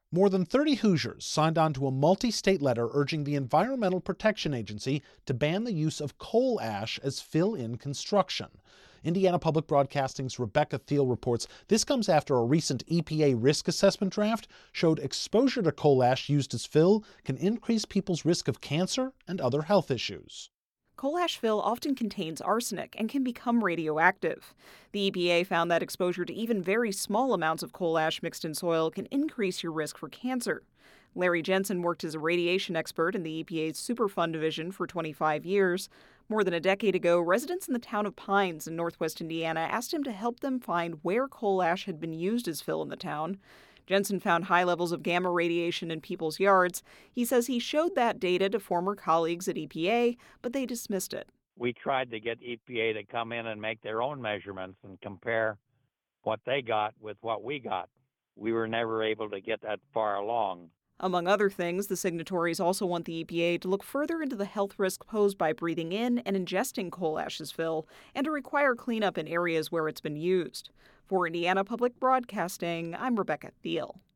More than 30 Hoosiers signed on to a multi-state letter urging the Environmental Protection Agency to ban the use of coal ash as fill-in construction. Indiana Public Broadcasting's Rebecca Thiel reports this comes after a recent EPA risk assessment draft showed exposure to coal ash used as fill can increase people's risk of cancer and other health issues. Coal ash fill often contains arsenic and can become radioactive. The EPA found that exposure to even very small amounts of coal ash mixed in soil can increase your risk for cancer. Larry Jensen worked as a radiation expert in the EPA's Superfund division for 25 years. More than a decade ago, residents in the town of Pines in northwest Indiana asked him to help them find where coal ash had been used as fill in the town. Jensen found high levels of gamma radiation in people's yards. He says he showed that data to former colleagues at EPA, but they dismissed it. We tried to get EPA to come in and make their own measurements and compare what they got with what we got. We were never able to get that far along. Among other things, the signatories also want the EPA to look further into the health risk posed by breathing in and ingesting coal ash as fill, and to require cleanup in areas where it's been used. For Indiana Public Broadcasting, I'm Rebecca Thiel.